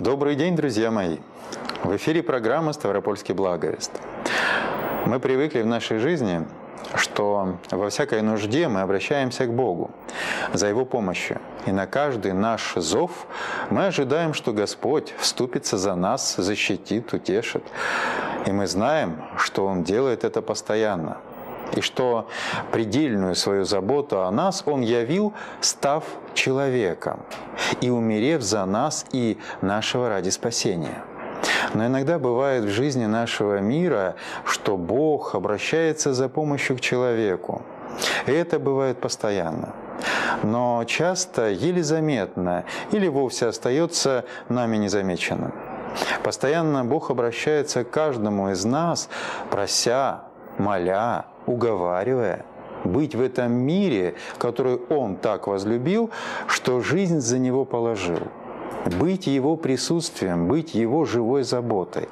Добрый день, друзья мои! В эфире программа «Ставропольский благовест». Мы привыкли в нашей жизни, что во всякой нужде мы обращаемся к Богу за Его помощью. И на каждый наш зов мы ожидаем, что Господь вступится за нас, защитит, утешит. И мы знаем, что Он делает это постоянно. И что предельную свою заботу о нас Он явил, став человеком и умерев за нас и нашего ради спасения. Но иногда бывает в жизни нашего мира, что Бог обращается за помощью к человеку. И это бывает постоянно. Но часто еле заметно или вовсе остается нами незамеченным. Постоянно Бог обращается к каждому из нас, прося, моля, уговаривая быть в этом мире, который Он так возлюбил, что жизнь за него положил. Быть Его присутствием, быть Его живой заботой.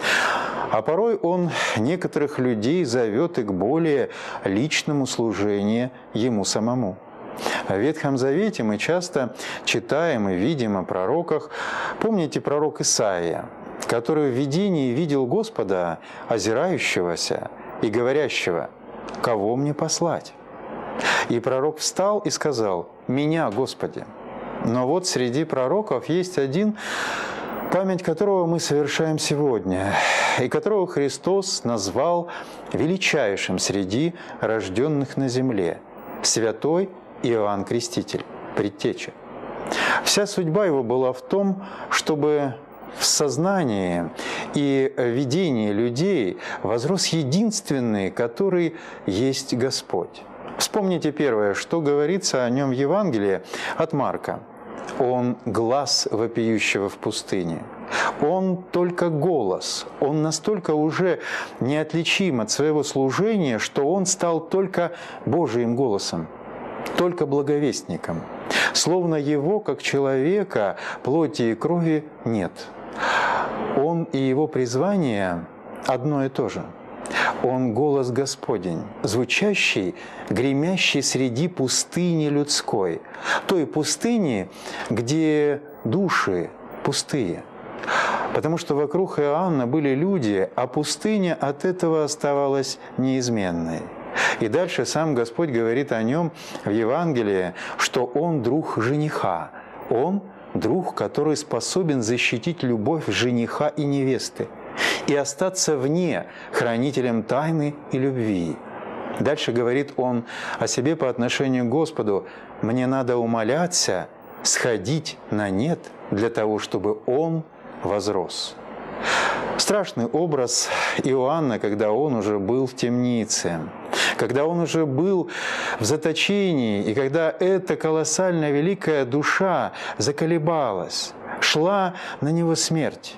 А порой Он некоторых людей зовет и к более личному служению Ему самому. В Ветхом Завете мы часто читаем и видим о пророках. Помните пророк Исаия, который в видении видел Господа, озирающегося и говорящего: «Кого мне послать?» И пророк встал и сказал: «Меня, Господи». Но вот среди пророков есть один, память которого мы совершаем сегодня, и которого Христос назвал величайшим среди рожденных на земле – святой Иоанн Креститель, предтеча. Вся судьба его была в том, чтобы в сознании и видении людей возрос единственный, который есть Господь. Вспомните первое, что говорится о нем в Евангелии от Марка. Он глас вопиющего в пустыне. Он только голос. Он настолько уже неотличим от своего служения, что он стал только Божиим голосом, только благовестником. Словно его, как человека, плоти и крови нет. Он и его призвание одно и то же. Он голос Господень, звучащий, гремящий среди пустыни людской, той пустыни, где души пустые. Потому что вокруг Иоанна были люди, а пустыня от этого оставалась неизменной. И дальше сам Господь говорит о нем в Евангелии, что он друг жениха, он друг, который способен защитить любовь жениха и невесты и остаться вне хранителем тайны и любви. Дальше говорит он о себе по отношению к Господу: «Мне надо умоляться, сходить на нет для того, чтобы Он возрос». Страшный образ Иоанна, когда он уже был в темнице, когда он уже был в заточении, и когда эта колоссальная великая душа заколебалась, шла на него смерть.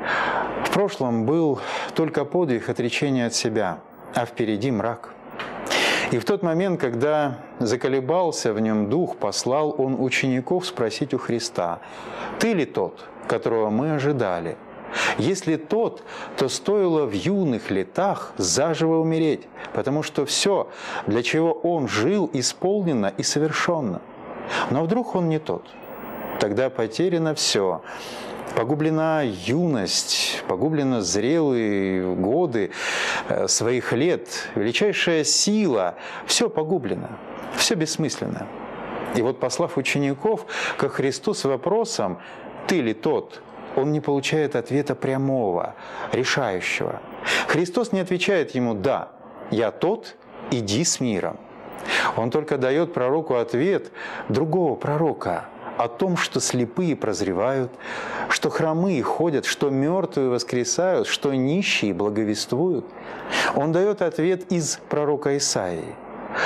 В прошлом был только подвиг отречения от себя, а впереди мрак. И в тот момент, когда заколебался в нем дух, послал он учеников спросить у Христа: «Ты ли тот, которого мы ожидали? Если тот, то стоило в юных летах заживо умереть, потому что все, для чего он жил, исполнено и совершенно. Но вдруг он не тот? Тогда потеряно все. Погублена юность, погублено зрелые годы своих лет, величайшая сила, все погублено, все бессмысленно». И вот, послав учеников ко Христу с вопросом: «Ты ли тот?», он не получает ответа прямого, решающего. Христос не отвечает ему: «Да, я тот, иди с миром». Он только дает пророку ответ другого пророка о том, что слепые прозревают, что хромые ходят, что мертвые воскресают, что нищие благовествуют. Он дает ответ из пророка Исаии,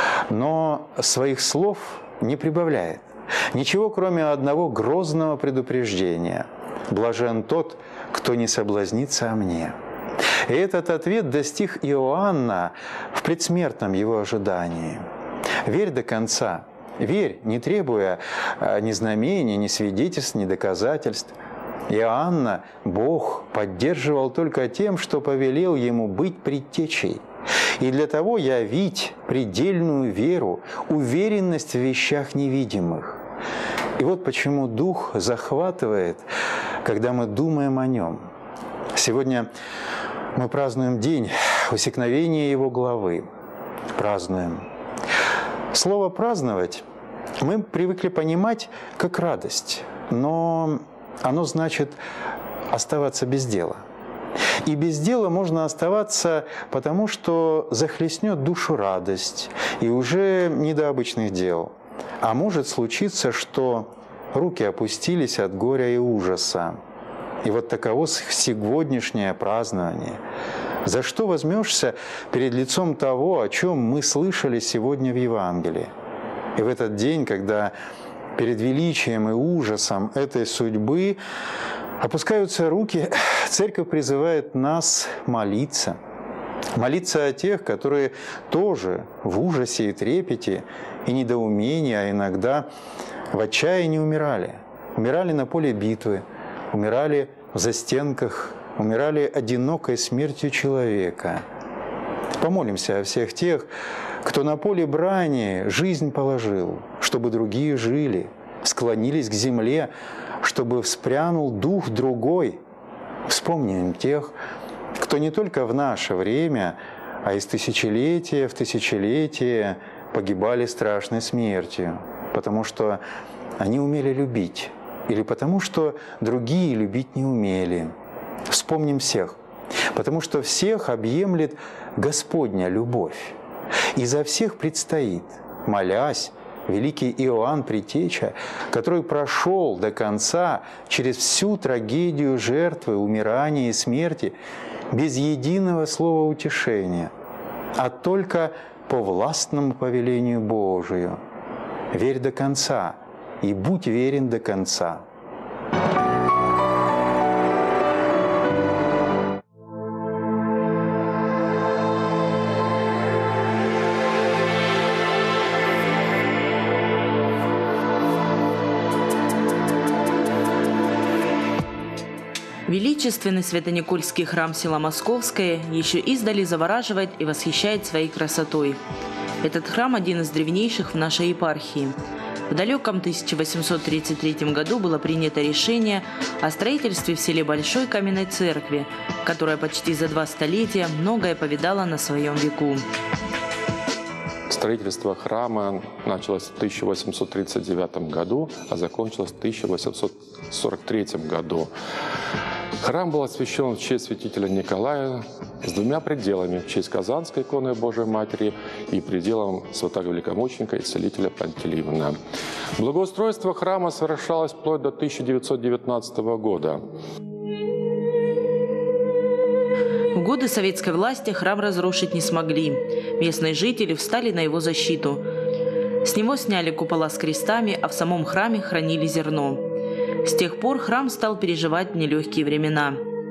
но своих слов не прибавляет. Ничего, кроме одного грозного предупреждения: «Блажен тот, кто не соблазнится о мне». И этот ответ достиг Иоанна в предсмертном его ожидании. Верь до конца. Верь, не требуя ни знамения, ни свидетельств, ни доказательств. Иоанна Бог поддерживал только тем, что повелел ему быть предтечей. И для того явить предельную веру, уверенность в вещах невидимых. И вот почему Дух захватывает, когда мы думаем о Нем. Сегодня мы празднуем день усекновения Его главы. Празднуем. Слово «праздновать» мы привыкли понимать как радость, но оно значит оставаться без дела. И без дела можно оставаться, потому что захлестнет душу радость, и уже не до обычных дел. А может случиться, что руки опустились от горя и ужаса. И вот таково сегодняшнее празднование. За что возьмешься перед лицом того, о чем мы слышали сегодня в Евангелии? И в этот день, когда перед величием и ужасом этой судьбы опускаются руки, Церковь призывает нас молиться. Молиться о тех, которые тоже в ужасе и трепете, и недоумении, а иногда в отчаянии умирали. Умирали на поле битвы, умирали в застенках, умирали одинокой смертью человека. Помолимся о всех тех, кто на поле брани жизнь положил, чтобы другие жили, склонились к земле, чтобы вспрянул дух другой. Вспомним тех, кто не только в наше время, а из тысячелетия в тысячелетие погибали страшной смертью, потому что они умели любить, или потому что другие любить не умели. Вспомним всех, потому что всех объемлет Господня любовь, и за всех предстоит, молясь, великий Иоанн Предтеча, который прошел до конца через всю трагедию жертвы, умирания и смерти без единого слова утешения, а только по властному повелению Божию. Верь до конца и будь верен до конца. Величественный Свято-Никольский храм села Московское еще издали завораживает и восхищает своей красотой. Этот храм – один из древнейших в нашей епархии. В далеком 1833 году было принято решение о строительстве в селе Большой каменной церкви, которая почти за 2 столетия многое повидала на своем веку. Строительство храма началось в 1839 году, а закончилось в 1843 году. Храм был освящен в честь святителя Николая с 2 пределами: в честь Казанской иконы Божией Матери и пределом святого великомученика и целителя Пантелеимона. Благоустройство храма совершалось вплоть до 1919 года. В годы советской власти храм разрушить не смогли. Местные жители встали на его защиту. С него сняли купола с крестами, а в самом храме хранили зерно. С тех пор храм стал переживать нелегкие времена.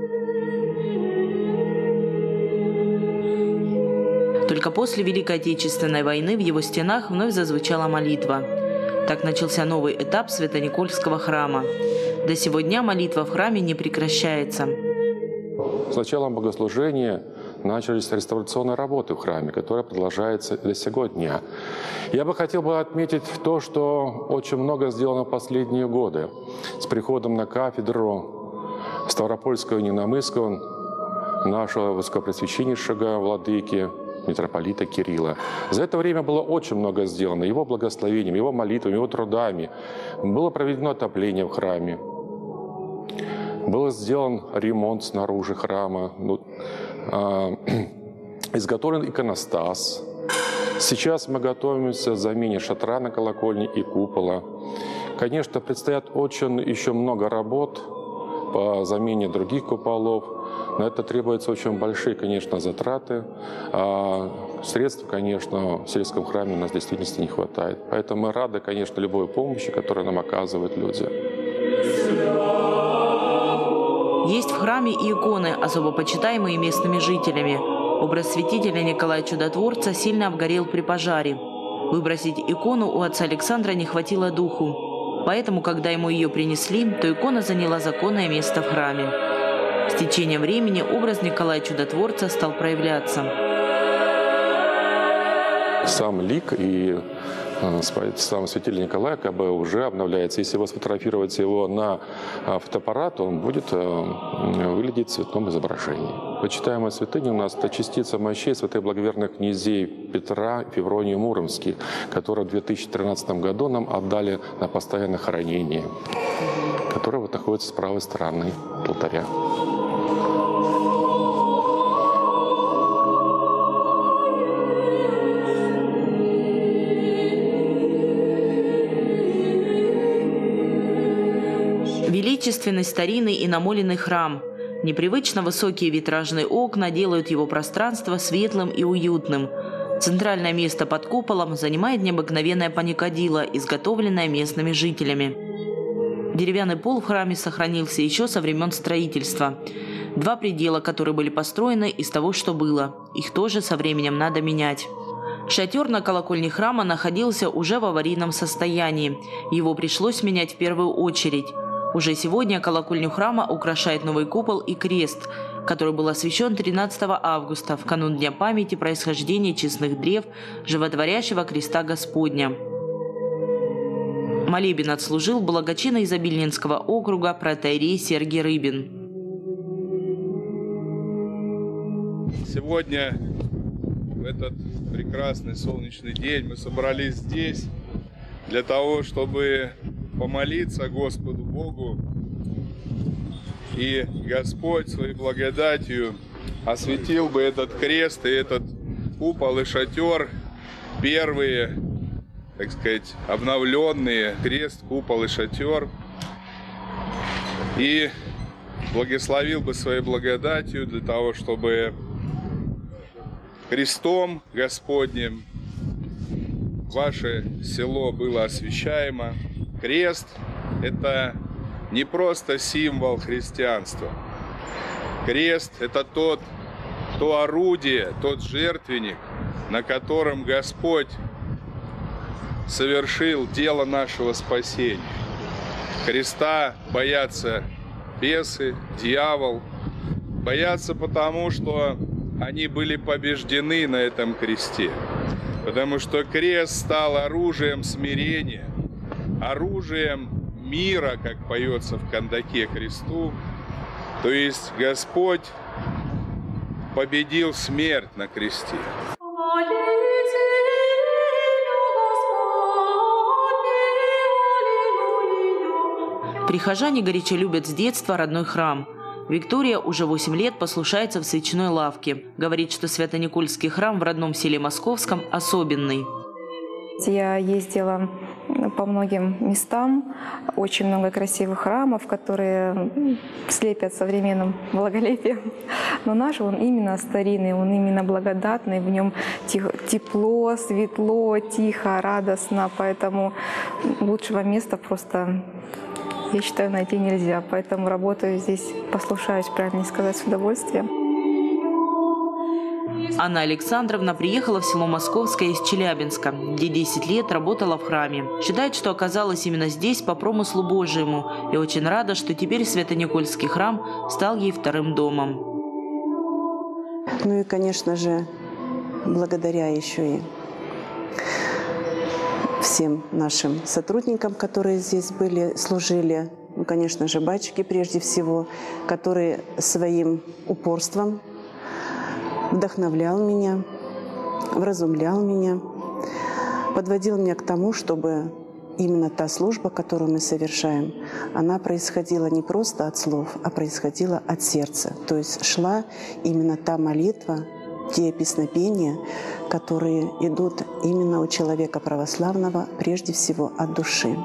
Только после Великой Отечественной войны в его стенах вновь зазвучала молитва. Так начался новый этап Свято-Никольского храма. До сего дня молитва в храме не прекращается. С началом богослужения начались реставрационные работы в храме, которые продолжаются до сего дня. Я бы хотел отметить то, что очень много сделано в последние годы. С приходом на кафедру Ставропольского и Ненамысского нашего высокопреосвященнейшего владыки митрополита Кирилла. За это время было очень много сделано. Его благословением, его молитвами, его трудами. Было проведено отопление в храме. Был сделан ремонт снаружи храма, изготовлен иконостас. Сейчас мы готовимся к замене шатра на колокольне и купола. Конечно, предстоят очень еще много работ по замене других куполов. На это требуются очень большие, конечно, затраты. А средств, конечно, в сельском храме у нас в действительности не хватает. Поэтому мы рады, конечно, любой помощи, которую нам оказывают люди. Есть в храме и иконы, особо почитаемые местными жителями. Образ святителя Николая Чудотворца сильно обгорел при пожаре. Выбросить икону у отца Александра не хватило духу. Поэтому, когда ему ее принесли, то икона заняла законное место в храме. С течением времени образ Николая Чудотворца стал проявляться. Сам лик и сам святитель Николай КБ уже обновляется. Если вы сфотографируете его на фотоаппарат, он будет выглядеть в цветном изображении. Почитаемая святыня у нас – это частица мощей святых благоверных князей Петра и Февронии Муромских, которые в 2013 году нам отдали на постоянное хранение, которое вот находится с правой стороны алтаря. Величественный, старинный и намоленный храм. Непривычно высокие витражные окна делают его пространство светлым и уютным. Центральное место под куполом занимает необыкновенная паникадилла, изготовленная местными жителями. Деревянный пол в храме сохранился еще со времен строительства. Два предела, которые были построены из того, что было. Их тоже со временем надо менять. Шатер на колокольне храма находился уже в аварийном состоянии. Его пришлось менять в первую очередь. Уже сегодня колокольню храма украшает новый купол и крест, который был освящен 13 августа, в канун Дня памяти происхождения честных древ животворящего креста Господня. Молебен отслужил благочинный Изобильнинского округа протоиерей Сергий Рыбин. Сегодня, в этот прекрасный солнечный день, мы собрались здесь для того, чтобы помолиться Господу Богу, и Господь своей благодатью осветил бы этот крест и этот купол и шатер, первые, так сказать, обновленные крест, купол и шатер, и благословил бы своей благодатью для того, чтобы крестом Господним ваше село было освящаемо. Крест – это не просто символ христианства. Крест – это то орудие, тот жертвенник, на котором Господь совершил дело нашего спасения. Креста боятся бесы, дьявол. Боятся потому, что они были побеждены на этом кресте. Потому что крест стал оружием смирения, оружием мира, как поется в кандаке кресту. То есть Господь победил смерть на кресте. Прихожане горячо любят с детства родной храм. Виктория уже 8 лет послушается в свечной лавке. Говорит, что Свято-Никольский храм в родном селе Московском особенный. Я ездила по многим местам, очень много красивых храмов, которые слепят современным благолепием. Но наш, он именно старинный, он именно благодатный, в нем тепло, светло, тихо, радостно. Поэтому лучшего места просто, я считаю, найти нельзя. Поэтому работаю здесь, послушаюсь, правильно сказать, с удовольствием. Анна Александровна приехала в село Московское из Челябинска, где 10 лет работала в храме. Считает, что оказалась именно здесь по промыслу Божьему, и очень рада, что теперь Свято-Никольский храм стал ей вторым домом. Ну и, конечно же, благодаря еще и всем нашим сотрудникам, которые здесь были, служили, ну, конечно же, батюшке прежде всего, который своим упорством вдохновлял меня, вразумлял меня, подводил меня к тому, чтобы именно та служба, которую мы совершаем, она происходила не просто от слов, а происходила от сердца. То есть шла именно та молитва, те песнопения, которые идут именно у человека православного, прежде всего от души.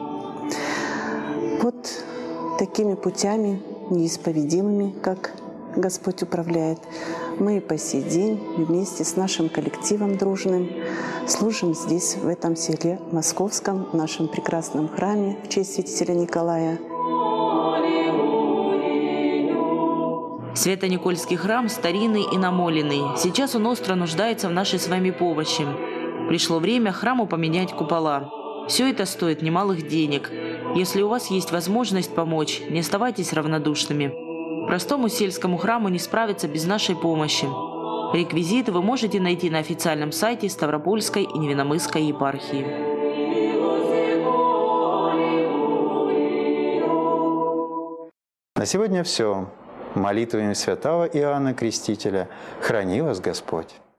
Вот такими путями неисповедимыми, как Господь управляет, мы и по сей день вместе с нашим коллективом дружным служим здесь, в этом селе Московском, в нашем прекрасном храме в честь святителя Николая. Свято-Никольский храм старинный и намоленный. Сейчас он остро нуждается в нашей с вами помощи. Пришло время храму поменять купола. Все это стоит немалых денег. Если у вас есть возможность помочь, не оставайтесь равнодушными. Простому сельскому храму не справиться без нашей помощи. Реквизиты вы можете найти на официальном сайте Ставропольской и Невиномысской епархии. На сегодня все. Молитвами святого Иоанна Крестителя храни вас Господь.